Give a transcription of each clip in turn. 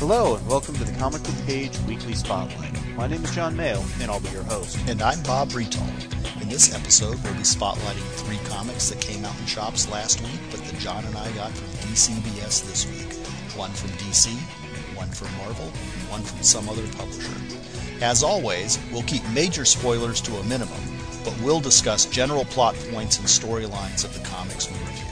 Hello, and welcome to the Comic Book Page Weekly Spotlight. My name is John Mayo, and I'll be your host. And I'm Bob Bretall. In this episode, we'll be spotlighting 3 comics that came out in shops last week, but that John and I got from DCBS this week. One from DC, one from Marvel, and one from some other publisher. As always, we'll keep major spoilers to a minimum, but we'll discuss general plot points and storylines of the comics we review.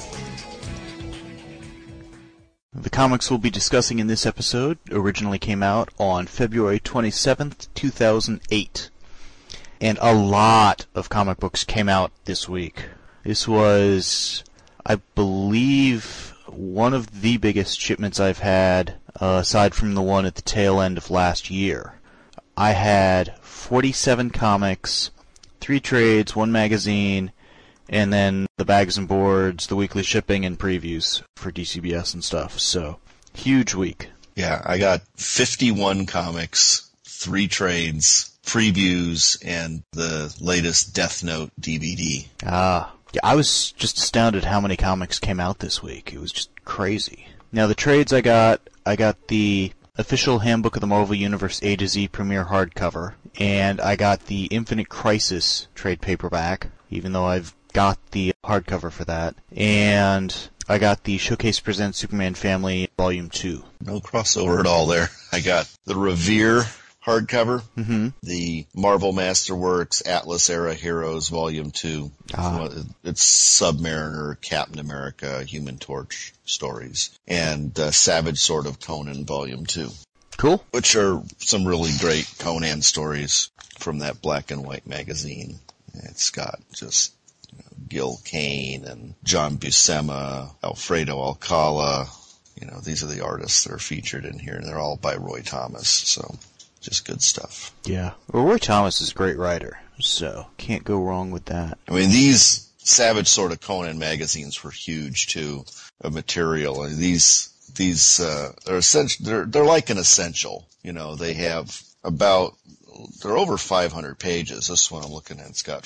The comics we'll be discussing in this episode originally came out on February 27th, 2008. And a lot of comic books came out this week. This was, I believe, one of the biggest shipments I've had, aside from the one at the tail end of last year. I had 47 comics, 3 trades, 1 magazine, and then the bags and boards, the weekly shipping, and previews for DCBS and stuff. So, huge week. Yeah, I got 51 comics, 3 trades, previews, and the latest Death Note DVD. Yeah, I was just astounded how many comics came out this week. It was just crazy. Now, the trades I got the official Handbook of the Marvel Universe A to Z premiere hardcover, and I got the Infinite Crisis trade paperback, even though I've got the hardcover for that, and I got the Showcase Presents Superman Family Volume 2. No crossover at all there. I got the Revere hardcover, the Marvel Masterworks Atlas Era Heroes Volume 2. It's Submariner, Captain America, Human Torch stories, and Savage Sword of Conan Volume 2. Cool. Which are some really great Conan stories from that black and white magazine. It's got just Gil Kane and John Buscema, Alfredo Alcala. These are the artists that are featured in here, and they're all by Roy Thomas, so just good stuff. Yeah. Well, Roy Thomas is a great writer, so can't go wrong with that. I mean, these Savage Sword of Conan magazines were huge, too, of material. And these are essential. They're like an essential. They have they're over 500 pages. This one I'm looking at, it's got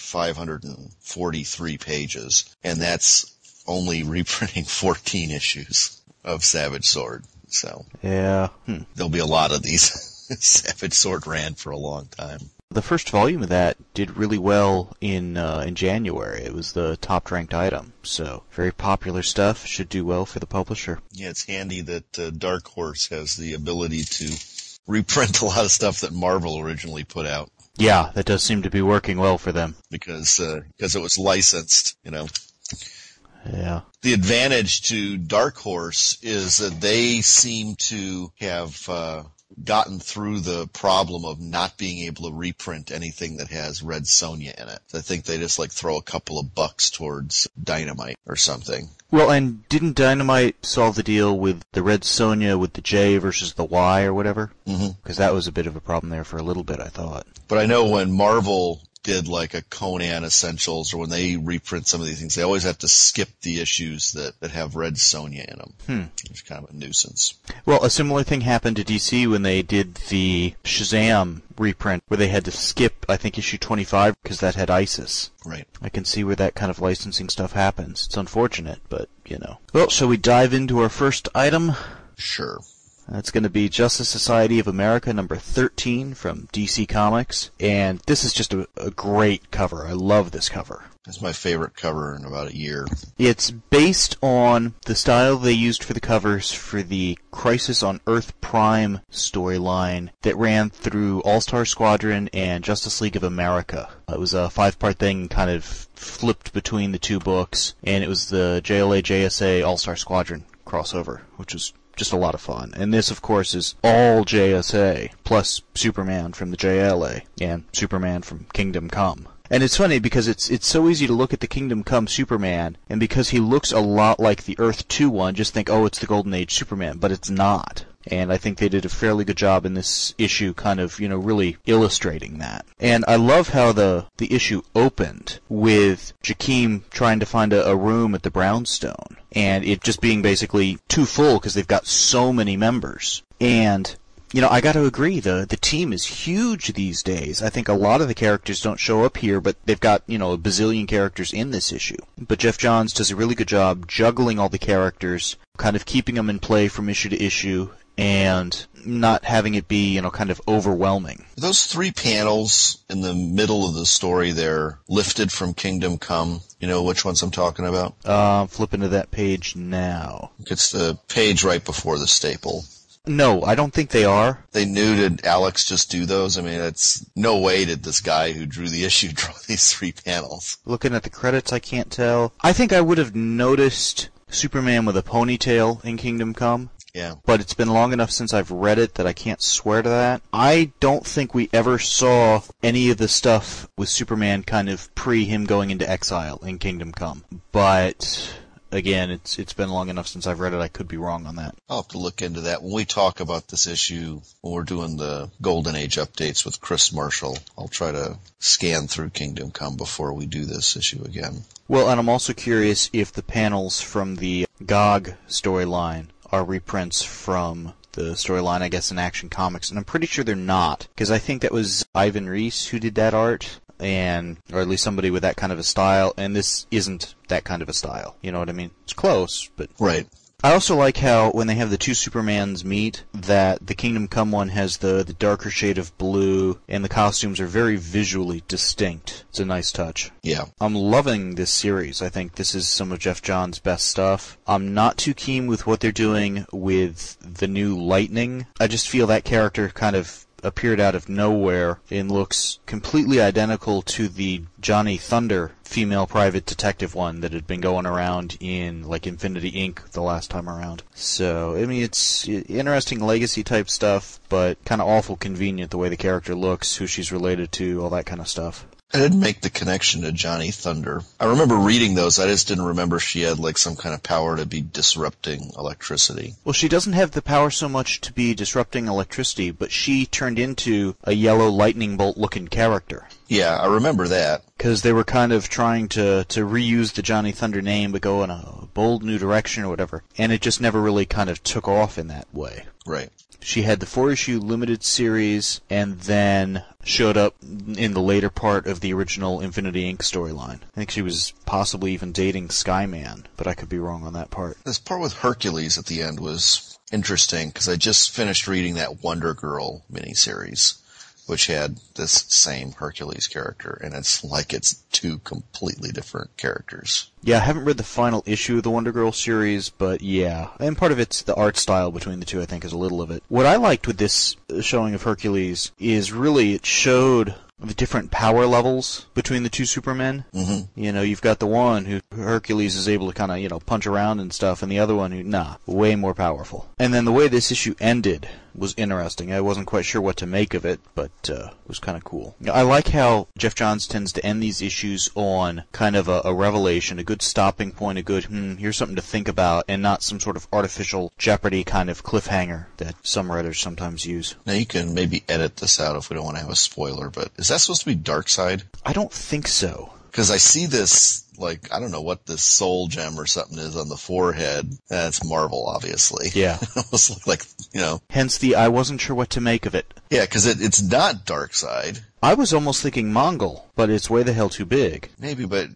543 pages, and that's only reprinting 14 issues of Savage Sword. So yeah, there'll be a lot of these. Savage Sword ran for a long time. The first volume of that did really well in January. It was the top-ranked item, so very popular stuff. Should do well for the publisher. Yeah, it's handy that Dark Horse has the ability to reprint a lot of stuff that Marvel originally put out. Yeah, that does seem to be working well for them. Because it was licensed, Yeah. The advantage to Dark Horse is that they seem to have gotten through the problem of not being able to reprint anything that has Red Sonja in it. I think they just throw a couple of bucks towards Dynamite or something. Well, and didn't Dynamite solve the deal with the Red Sonja with the J versus the Y or whatever? Because that was a bit of a problem there for a little bit, I thought. But I know when Marvel did a Conan Essentials, or when they reprint some of these things, they always have to skip the issues that have Red Sonja in them. It's kind of a nuisance. Well, a similar thing happened to DC when they did the Shazam reprint, where they had to skip, I think, issue 25 because that had ISIS. Right. I can see where that kind of licensing stuff happens. It's unfortunate, but, Well, shall we dive into our first item? Sure. That's going to be Justice Society of America number 13 from DC Comics, and this is just a great cover. I love this cover. It's my favorite cover in about a year. It's based on the style they used for the covers for the Crisis on Earth Prime storyline that ran through All-Star Squadron and Justice League of America. It was a 5-part thing, kind of flipped between the 2 books, and it was the JLA-JSA All-Star Squadron crossover, which was just a lot of fun. And this, of course, is all JSA, plus Superman from the JLA, and Superman from Kingdom Come. And it's funny because it's so easy to look at the Kingdom Come Superman, and because he looks a lot like the Earth 2 one, just think, oh, it's the Golden Age Superman, but it's not. And I think they did a fairly good job in this issue kind of, really illustrating that. And I love how the issue opened with Jakeem trying to find a room at the Brownstone, and it just being basically too full because they've got so many members. And I got to agree, the team is huge these days. I think a lot of the characters don't show up here, but they've got, a bazillion characters in this issue. But Geoff Johns does a really good job juggling all the characters, kind of keeping them in play from issue to issue, and not having it be, kind of overwhelming. Those 3 panels in the middle of the story there, lifted from Kingdom Come, you know which ones I'm talking about? Flipping to that page now. It's the page right before the staple. No, I don't think they are. They knew, did Alex just do those? I mean, it's no way did this guy who drew the issue draw these 3 panels. Looking at the credits, I can't tell. I think I would have noticed Superman with a ponytail in Kingdom Come. Yeah. But it's been long enough since I've read it that I can't swear to that. I don't think we ever saw any of the stuff with Superman kind of pre him going into exile in Kingdom Come. But again, it's been long enough since I've read it, I could be wrong on that. I'll have to look into that. When we talk about this issue, when we're doing the Golden Age updates with Chris Marshall, I'll try to scan through Kingdom Come before we do this issue again. Well, and I'm also curious if the panels from the GOG storyline are reprints from the storyline, I guess, in Action Comics, and I'm pretty sure they're not, because I think that was Ivan Reis who did that art, or at least somebody with that kind of a style, and this isn't that kind of a style, you know what I mean? It's close, but... Right. I also like how, when they have the 2 Supermans meet, that the Kingdom Come one has the darker shade of blue, and the costumes are very visually distinct. It's a nice touch. Yeah. I'm loving this series. I think this is some of Jeff Johns' best stuff. I'm not too keen with what they're doing with the new Lightning. I just feel that character kind of appeared out of nowhere and looks completely identical to the Johnny Thunder female private detective one that had been going around in, like, Infinity Inc. the last time around. So, I mean, it's interesting legacy type stuff, but kind of awful convenient the way the character looks, who she's related to, all that kind of stuff. I didn't make the connection to Johnny Thunder. I remember reading those. I just didn't remember she had like some kind of power to be disrupting electricity. Well, she doesn't have the power so much to be disrupting electricity, but she turned into a yellow lightning bolt looking character. Yeah, I remember that. Because they were kind of trying to reuse the Johnny Thunder name but go in a bold new direction or whatever. And it just never really kind of took off in that way. Right. She had the 4-issue limited series and then showed up in the later part of the original Infinity Inc. storyline. I think she was possibly even dating Skyman, but I could be wrong on that part. This part with Hercules at the end was interesting because I just finished reading that Wonder Girl miniseries, which had this same Hercules character, and it's like it's 2 completely different characters. Yeah, I haven't read the final issue of the Wonder Girl series, but yeah. And part of it's the art style between the 2, I think, is a little of it. What I liked with this showing of Hercules is really it showed the different power levels between the 2 Supermen. Mm-hmm. You know, you've got the one who Hercules is able to kind of, punch around and stuff, and the other one who, way more powerful. And then the way this issue ended was interesting. I wasn't quite sure what to make of it, but it was kind of cool. I like how Jeff Johns tends to end these issues on kind of a revelation, a good stopping point, a good, here's something to think about, and not some sort of artificial Jeopardy kind of cliffhanger that some writers sometimes use. Now you can maybe edit this out if we don't want to have a spoiler, but is that supposed to be Darkseid? I don't think so. Because I see this, like, I don't know what this soul gem or something is on the forehead. That's Marvel, obviously. Yeah. It almost like, Hence the I wasn't sure what to make of it. Yeah, because it's not Darkseid. I was almost thinking Mongol, but it's way the hell too big. Maybe, but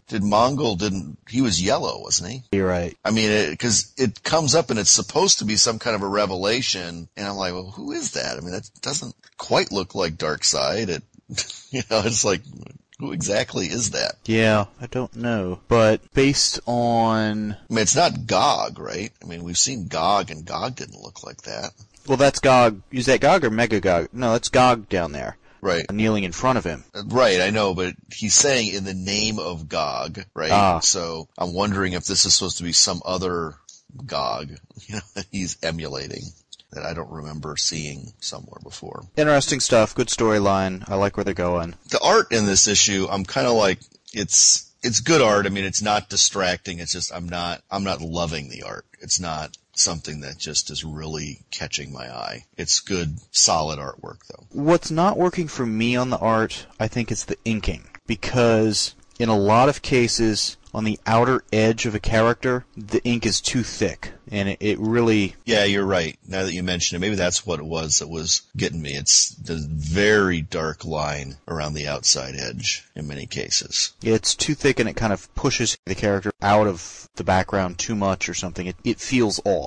he was yellow, wasn't he? You're right. I mean, because it comes up and it's supposed to be some kind of a revelation, and I'm like, well, who is that? I mean, that doesn't quite look like Darkseid. It's like, who exactly is that? Yeah, I don't know. But based on... I mean, it's not Gog, right? I mean, we've seen Gog, and Gog didn't look like that. Well, that's Gog. Is that Gog or Megagog? No, that's Gog down there. Right. Kneeling in front of him. Right, I know, but he's saying in the name of Gog, right? So I'm wondering if this is supposed to be some other Gog, that he's emulating, that I don't remember seeing somewhere before. Interesting stuff. Good storyline. I like where they're going. The art in this issue, I'm kind of like, it's good art. I mean, it's not distracting. It's just, I'm not loving the art. It's not something that just is really catching my eye. It's good, solid artwork, though. What's not working for me on the art, I think, is the inking. Because in a lot of cases, on the outer edge of a character, the ink is too thick. And it really... Yeah, you're right. Now that you mention it, maybe that's what it was that was getting me. It's the very dark line around the outside edge in many cases. It's too thick and it kind of pushes the character out of the background too much or something. It feels off.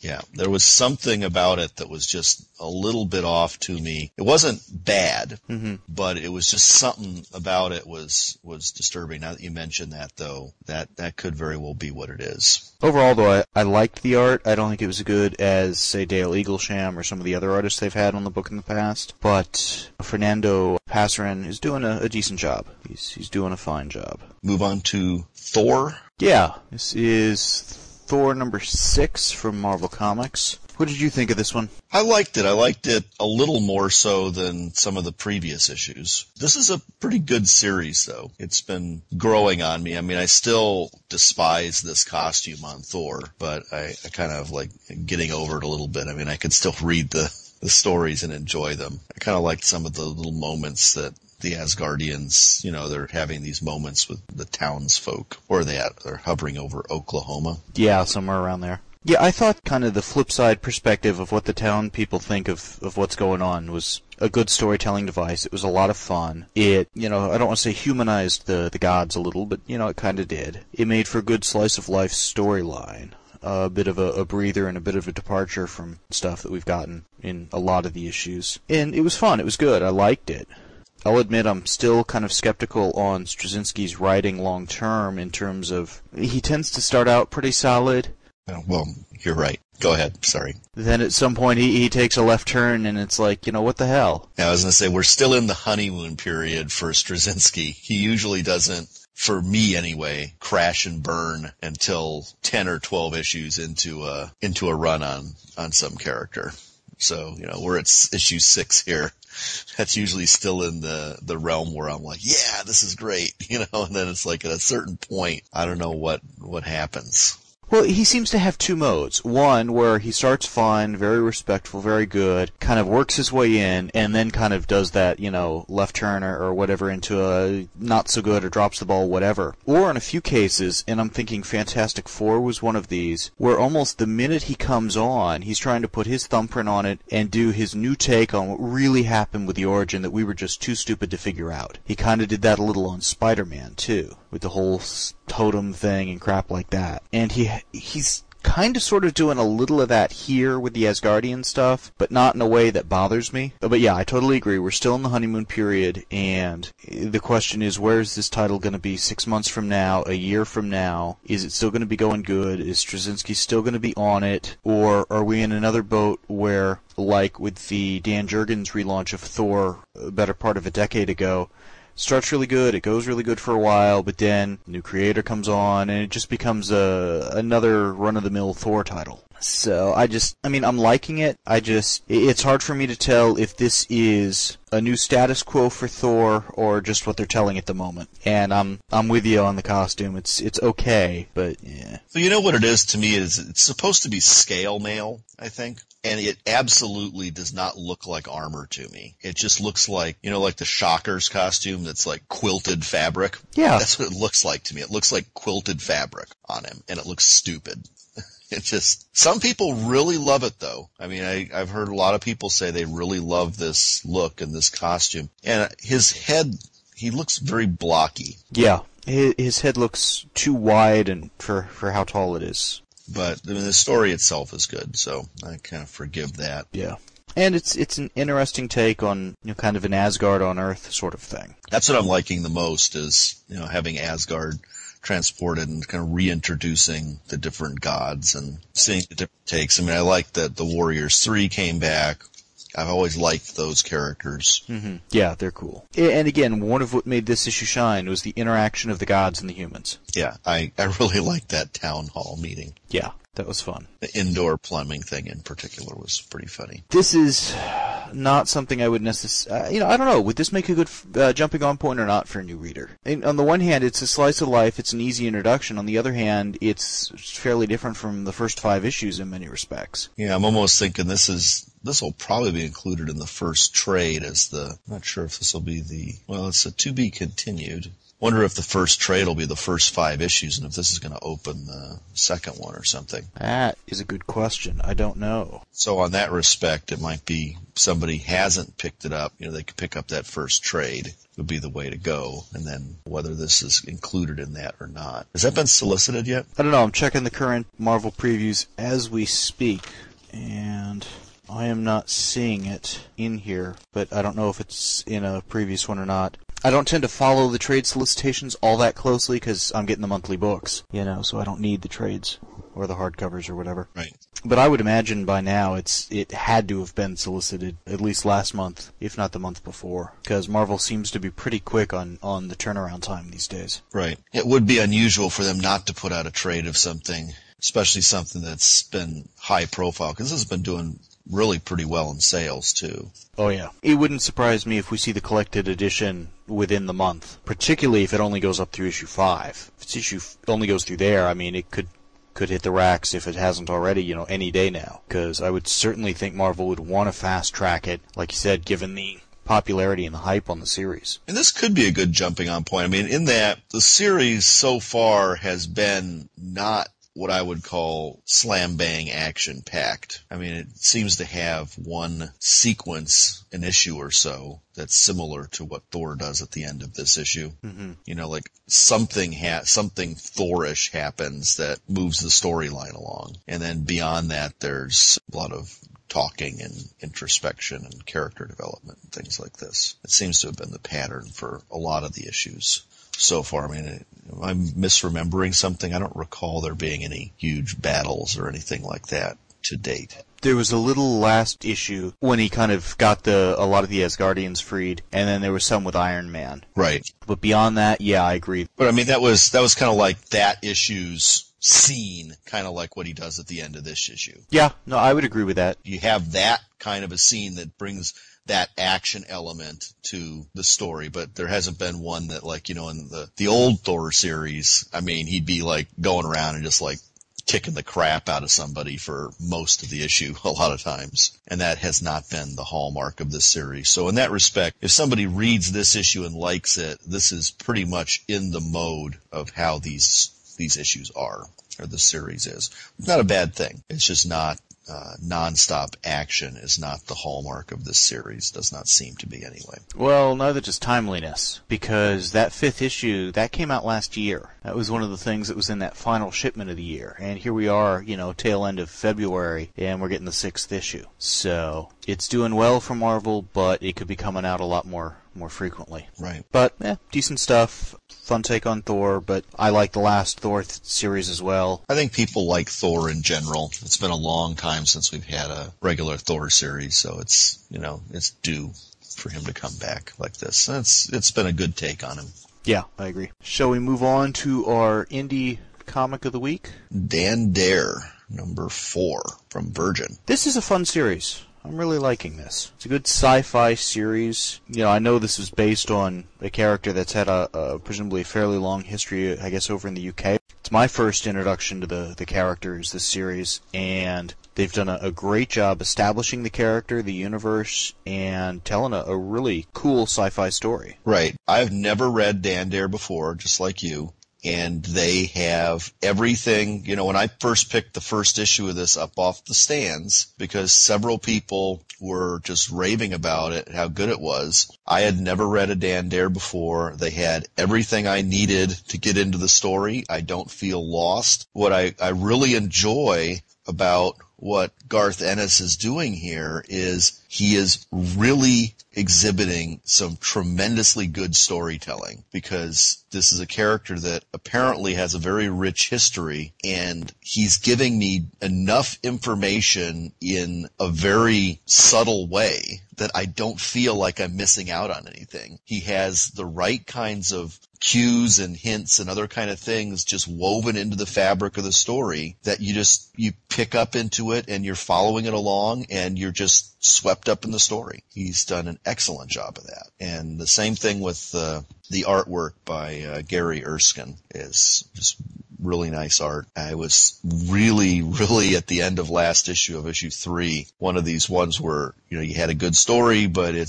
Yeah, there was something about it that was just a little bit off to me. It wasn't bad, but it was just something about it was disturbing. Now that you mentioned that, though, that could very well be what it is. Overall, though, I liked the art. I don't think it was as good as, say, Dale Eaglesham or some of the other artists they've had on the book in the past. But Fernando Pasarin is doing a decent job. He's doing a fine job. Move on to Thor. Yeah, this is Thor number 6 from Marvel Comics. What did you think of this one? I liked it. I liked it a little more so than some of the previous issues. This is a pretty good series, though. It's been growing on me. I mean, I still despise this costume on Thor, but I kind of like getting over it a little bit. I mean, I could still read the stories and enjoy them. I kind of liked some of the little moments that the Asgardians, they're having these moments with the townsfolk, or they're hovering over Oklahoma. Yeah, somewhere around there. Yeah, I thought kind of the flip side perspective of what the town people think of what's going on was a good storytelling device. It was a lot of fun. It, I don't want to say humanized the gods a little, but, it kind of did. It made for a good slice of life storyline. A bit of a breather and a bit of a departure from stuff that we've gotten in a lot of the issues. And it was fun. It was good. I liked it. I'll admit I'm still kind of skeptical on Straczynski's writing long term in terms of he tends to start out pretty solid. Well, you're right. Go ahead. Sorry. Then at some point he takes a left turn and it's like, what the hell? Yeah, I was going to say, we're still in the honeymoon period for Straczynski. He usually doesn't, for me anyway, crash and burn until 10 or 12 issues into a run on some character. So, we're at issue 6 here. That's usually still in the realm where I'm like, yeah, this is great, and then it's like at a certain point, I don't know what happens. Well, he seems to have two modes. One, where he starts fine, very respectful, very good, kind of works his way in, and then kind of does that, left turn or whatever into a not so good or drops the ball, whatever. Or in a few cases, and I'm thinking Fantastic Four was one of these, where almost the minute he comes on, he's trying to put his thumbprint on it and do his new take on what really happened with the origin that we were just too stupid to figure out. He kind of did that a little on Spider-Man, too, with the whole totem thing and crap like that. And he's kind of sort of doing a little of that here with the Asgardian stuff, but not in a way that bothers me. But yeah, I totally agree. We're still in the honeymoon period, and the question is, where is this title going to be 6 months from now, a year from now? Is it still going to be going good? Is Straczynski still going to be on it? Or are we in another boat where, like with the Dan Jurgens relaunch of Thor a better part of a decade ago, starts really good, it goes really good for a while, but then new creator comes on, and it just becomes another run-of-the-mill Thor title. So I'm liking it. It's hard for me to tell if this is a new status quo for Thor or just what they're telling at the moment. And I'm with you on the costume. It's okay, but yeah. So you know what it is to me is it's supposed to be scale mail, I think. And it absolutely does not look like armor to me. It just looks like, like the Shockers costume that's like quilted fabric. Yeah. That's what it looks like to me. It looks like quilted fabric on him, and it looks stupid. Some people really love it, though. I mean, I've heard a lot of people say they really love this look and this costume. And his head, he looks very blocky. Yeah. His head looks too wide and for how tall it is. But I mean, the story itself is good, so I kind of forgive that. Yeah. And it's an interesting take on, kind of an Asgard on Earth sort of thing. That's what I'm liking the most is, having Asgard transported and kind of reintroducing the different gods and seeing the different takes. I mean, I like that the Warriors 3 came back. I've always liked those characters. Mm-hmm. Yeah, they're cool. And again, one of what made this issue shine was the interaction of the gods and the humans. Yeah, I really liked that town hall meeting. Yeah, that was fun. The indoor plumbing thing in particular was pretty funny. This is not something I would necessarily... I don't know. Would this make a good jumping-on point or not for a new reader? And on the one hand, it's a slice of life. It's an easy introduction. On the other hand, it's fairly different from the first 5 issues in many respects. Yeah, I'm almost thinking this will probably be included in the first trade as I'm not sure if this will be it's a to be continued. Wonder if the first trade will be the first 5 issues, and if this is going to open the second one or something. That is a good question. I don't know. So on that respect, it might be somebody hasn't picked it up. They could pick up that first trade. Would be the way to go, and then whether this is included in that or not. Has that been solicited yet? I don't know. I'm checking the current Marvel previews as we speak, and I am not seeing it in here, but I don't know if it's in a previous one or not. I don't tend to follow the trade solicitations all that closely because I'm getting the monthly books, so I don't need the trades or the hardcovers or whatever. Right. But I would imagine by now it had to have been solicited at least last month, if not the month before, because Marvel seems to be pretty quick on the turnaround time these days. Right. It would be unusual for them not to put out a trade of something, especially something that's been high profile, because this has been doing really pretty well in sales, too. Oh, yeah. It wouldn't surprise me if we see the collected edition within the month, particularly if it only goes up through issue 5. If its issue only goes through there, I mean, it could hit the racks if it hasn't already, any day now. Because I would certainly think Marvel would want to fast-track it, like you said, given the popularity and the hype on the series. And this could be a good jumping on point. I mean, in that the series so far has been not what I would call slam-bang action-packed. I mean, it seems to have one sequence, an issue or so, that's similar to what Thor does at the end of this issue. Mm-hmm. Like something Thor-ish happens that moves the storyline along. And then beyond that, there's a lot of talking and introspection and character development and things like this. It seems to have been the pattern for a lot of the issues so far. I mean, I'm misremembering something. I don't recall there being any huge battles or anything like that to date. There was a little last issue when he kind of got a lot of the Asgardians freed, and then there was some with Iron Man. Right. But beyond that, yeah, I agree. But I mean, that was kind of like that issue's scene, kind of like what he does at the end of this issue. Yeah, no, I would agree with that. You have that kind of a scene that brings that action element to the story, but there hasn't been one that, like, in the old Thor series, I mean, he'd be like going around and just like kicking the crap out of somebody for most of the issue a lot of times. And that has not been the hallmark of this series. So in that respect, if somebody reads this issue and likes it, this is pretty much in the mode of how these issues are, or the series is. Not a bad thing. It's just not non-stop action is not the hallmark of this series. Does not seem to be anyway. Well, neither does timeliness, because that 5th issue, that came out last year. That was one of the things that was in that final shipment of the year. And here we are, tail end of February, and we're getting the 6th issue. So, it's doing well for Marvel, but it could be coming out a lot more frequently. Right. But, decent stuff. Fun take on Thor, but I like the last Thor series as well. I think people like Thor in general. It's been a long time since we've had a regular Thor series, so it's due for him to come back like this. It's been a good take on him. Yeah, I agree. Shall we move on to our indie comic of the week? Dan Dare, number 4 from Virgin. This is a fun series. I'm really liking this. It's a good sci-fi series. I know this is based on a character that's had a presumably fairly long history, I guess, over in the UK. It's my first introduction to the characters this series, and they've done a great job establishing the character, the universe, and telling a really cool sci-fi story. Right. I've never read Dan Dare before, just like you. And they have everything, when I first picked the first issue of this up off the stands, because several people were just raving about it, how good it was. I had never read a Dan Dare before. They had everything I needed to get into the story. I don't feel lost. What I really enjoy about what Garth Ennis is doing here is he is really exhibiting some tremendously good storytelling, because this is a character that apparently has a very rich history, and he's giving me enough information in a very subtle way that I don't feel like I'm missing out on anything. He has the right kinds of cues and hints and other kind of things just woven into the fabric of the story that you pick up into it, and you're following it along, and you're just swept up in the story. He's done an excellent job of that. And the same thing with the artwork by Gary Erskine is just really nice art. I was really, really at the end of last issue of issue 3, one of these ones where, you had a good story, but it's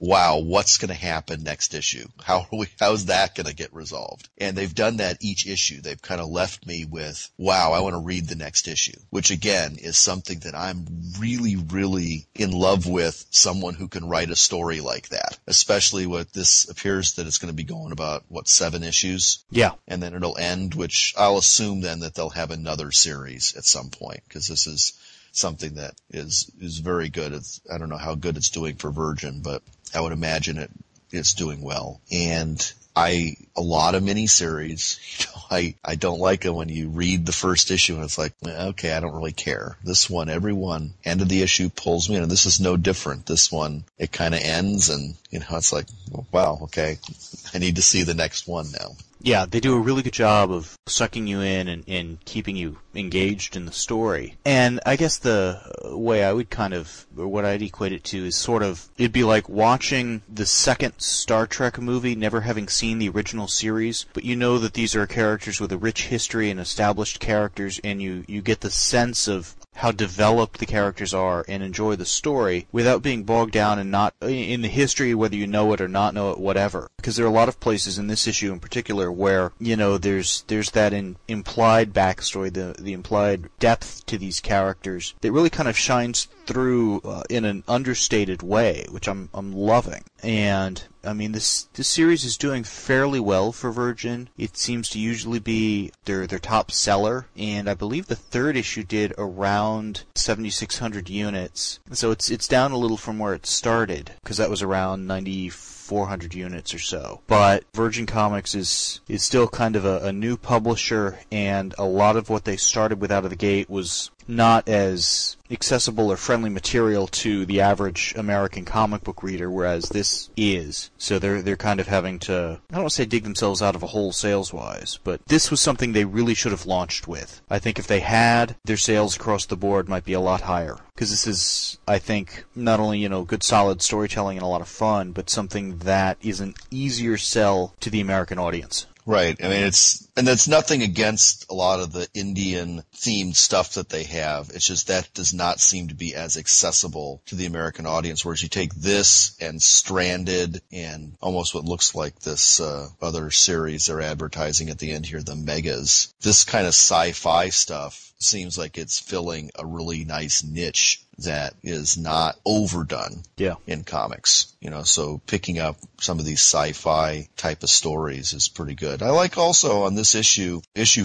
wow, what's going to happen next issue? How's that going to get resolved? And they've done that each issue. They've kind of left me with, wow, I want to read the next issue, which again is something that I'm really, really in love with, someone who can write a story like that, especially with this appears that it's going to be going about, 7 issues? Yeah. And then it'll end, which I'll assume then that they'll have another series at some point, because this is something that is very good. I don't know how good it's doing for Virgin, but I would imagine it's doing well. And a lot of miniseries, I don't like it when you read the first issue and it's like, okay, I don't really care. This one, every one, end of the issue pulls me in, and this is no different. This one, it kind of ends, and it's like, wow, okay, I need to see the next one now. Yeah, they do a really good job of sucking you in and keeping you engaged in the story. And I guess the way I would or what I'd equate it to is sort of, it'd be like watching the second Star Trek movie, never having seen the original series, but you know that these are characters with a rich history and established characters, and you get the sense of how developed the characters are and enjoy the story without being bogged down and not in the history, whether you know it or not know it, whatever. Because there are a lot of places in this issue in particular where, there's that implied backstory, the implied depth to these characters that really kind of shines through in an understated way, which I'm loving. And I mean, this series is doing fairly well for Virgin. It seems to usually be their top seller, and I believe the third issue did around 7,600 units. So it's down a little from where it started, because that was around 9,400 units or so. But Virgin Comics is still kind of a new publisher, and a lot of what they started with out of the gate was not as accessible or friendly material to the average American comic book reader, whereas this is. So they're kind of having to, I don't want to say dig themselves out of a hole sales-wise, but this was something they really should have launched with. I think if they had, their sales across the board might be a lot higher. Because this is, I think, not only, good solid storytelling and a lot of fun, but something that is an easier sell to the American audience. Right. I mean, that's nothing against a lot of the Indian themed stuff that they have. It's just that does not seem to be as accessible to the American audience. Whereas you take this and Stranded and almost what looks like this other series they're advertising at the end here, the Megas. This kind of sci-fi stuff seems like it's filling a really nice niche that is not overdone in comics. So picking up some of these sci-fi type of stories is pretty good. I like also on this issue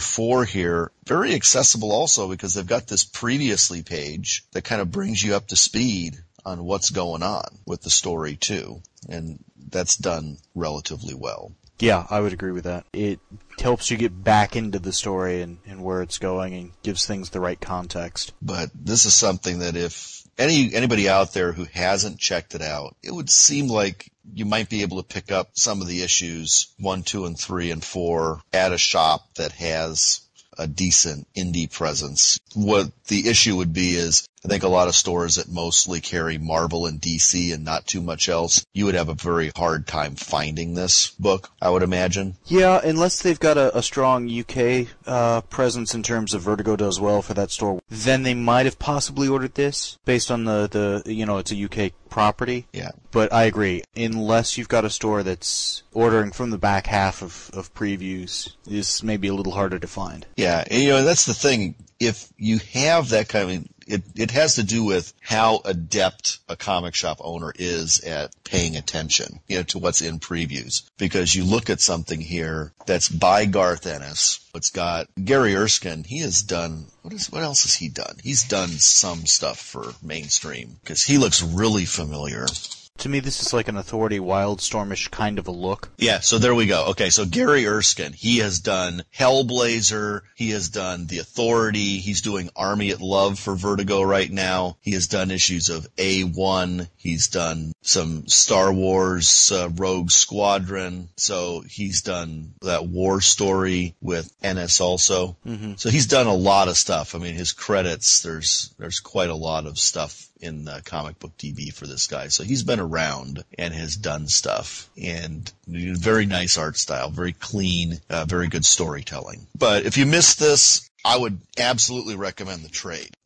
4 here, very accessible also because they've got this previously page that kind of brings you up to speed on what's going on with the story too. And that's done relatively well. Yeah, I would agree with that. It helps you get back into the story and where it's going and gives things the right context. But this is something that if anybody out there who hasn't checked it out, it would seem like you might be able to pick up some of the issues 1, 2, and 3, and 4 at a shop that has a decent indie presence. What the issue would be is, I think a lot of stores that mostly carry Marvel and DC and not too much else, you would have a very hard time finding this book, I would imagine. Yeah, unless they've got a strong UK presence in terms of Vertigo does well for that store, then they might have possibly ordered this based on the it's a UK property. Yeah. But I agree, unless you've got a store that's ordering from the back half of previews, is maybe a little harder to find. Yeah, and that's the thing. If you have that kind of, it has to do with how adept a comic shop owner is at paying attention, to what's in previews. Because you look at something here that's by Garth Ennis. It's got Gary Erskine. He has done, what else has he done? He's done some stuff for mainstream because he looks really familiar. To me, this is like an Authority Wildstormish kind of a look. Yeah, so there we go. Okay, so Gary Erskine, he has done Hellblazer, he has done The Authority, he's doing Army at Love for Vertigo right now, he has done issues of A1, he's done some Star Wars Rogue Squadron, so he's done that war story with Ennis also. Mm-hmm. So he's done a lot of stuff. I mean, his credits, there's quite a lot of stuff in Comic Book DB for this guy. So he's been around and has done stuff. And very nice art style, very clean, very good storytelling. But if you missed this, I would absolutely recommend the trade.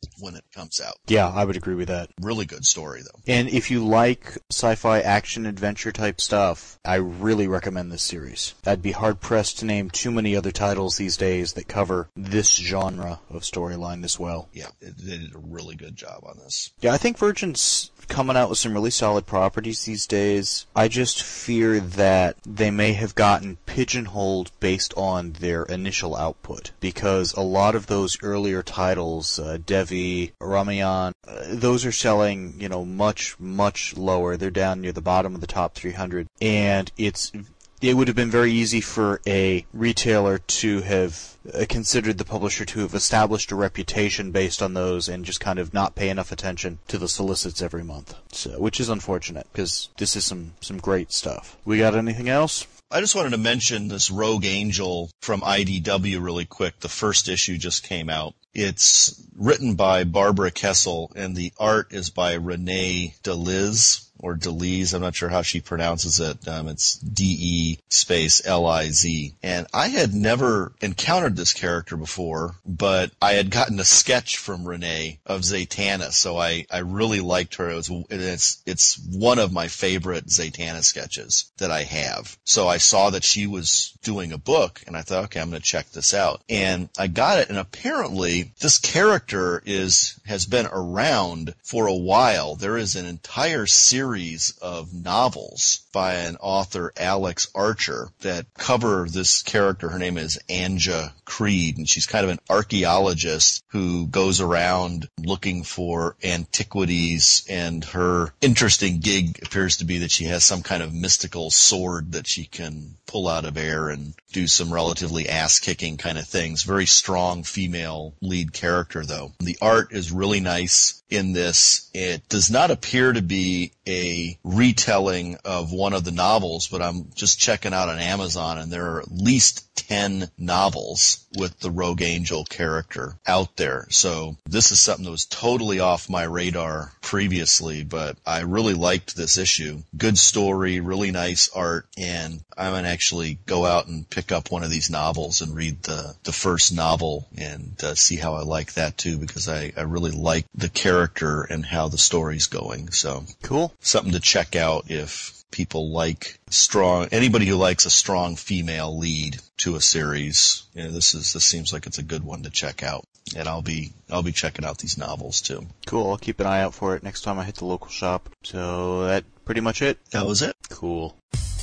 when it comes out. Yeah, I would agree with that. Really good story, though. And if you like sci-fi action adventure type stuff, I really recommend this series. I'd be hard-pressed to name too many other titles these days that cover this genre of storyline as well. Yeah, they did a really good job on this. Yeah, I think Virgin's coming out with some really solid properties these days. I just fear that they may have gotten pigeonholed based on their initial output, because a lot of those earlier titles, Devi, Ramayan, those are selling, much, much lower. They're down near the bottom of the top 300, and it would have been very easy for a retailer to have considered the publisher to have established a reputation based on those and just kind of not pay enough attention to the solicits every month. So, which is unfortunate, because this is some great stuff. We got anything else? I just wanted to mention this Rogue Angel from IDW really quick. The first issue just came out. It's written by Barbara Kessel, and the art is by Renee DeLiz, or DeLiz, I'm not sure how she pronounces it. It's D-E space L-I-Z. And I had never encountered this character before, but I had gotten a sketch from Renee of Zatanna, so I really liked her. It's one of my favorite Zatanna sketches that I have. So I saw that she was doing a book, and I thought, okay, I'm going to check this out. And I got it, and apparently this character has been around for a while. There is an entire series of novels by an author, Alex Archer, that cover this character. Her name is Anja Creed, and she's kind of an archaeologist who goes around looking for antiquities, and her interesting gig appears to be that she has some kind of mystical sword that she can pull out of air and do some relatively ass-kicking kind of things. Very strong female lead character, though. The art is really nice in this. It does not appear to be a retelling of one of the novels, but I'm just checking out on Amazon, and there are at least 10 novels with the Rogue Angel character out there. So this is something that was totally off my radar previously, but I really liked this issue. Good story, really nice art, and I'm going to actually go out and pick up one of these novels and read the first novel and see how I like that too, because I really like the character and how the story's going. So cool. Something to check out if people like anybody who likes a strong female lead to a series. This seems like it's a good one to check out. And I'll be checking out these novels too. Cool. I'll keep an eye out for it next time I hit the local shop. So that pretty much it? That was it. Cool.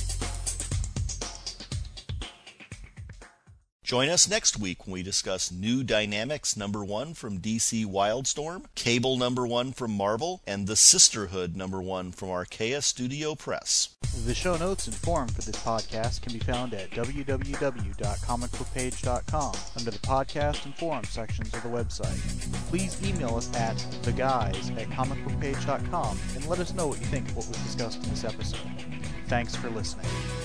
Join us next week when we discuss New Dynamics #1 from DC Wildstorm, Cable #1 from Marvel, and The Sisterhood #1 from Archaea Studio Press. The show notes and forum for this podcast can be found at www.comicbookpage.com under the podcast and forum sections of the website. Please email us at theguys@comicbookpage.com and let us know what you think of what was discussed in this episode. Thanks for listening.